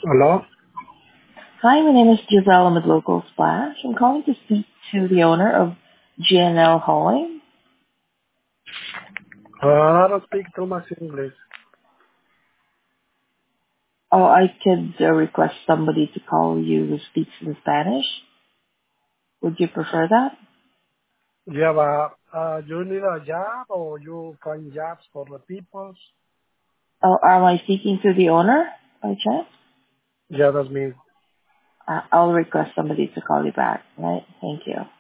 Hello? Hi, my name is Giselle. I'm with Local Splash. I'm calling to speak to the owner of GNL Hauling. I don't speak too much English. Oh, I could request somebody to call you who speaks in Spanish. Would you prefer that? Yeah, but you need a job or you find jobs for the people? Oh, am I speaking to the owner by chance? Yeah, that's me. I'll request somebody to call you back. Right? Thank you.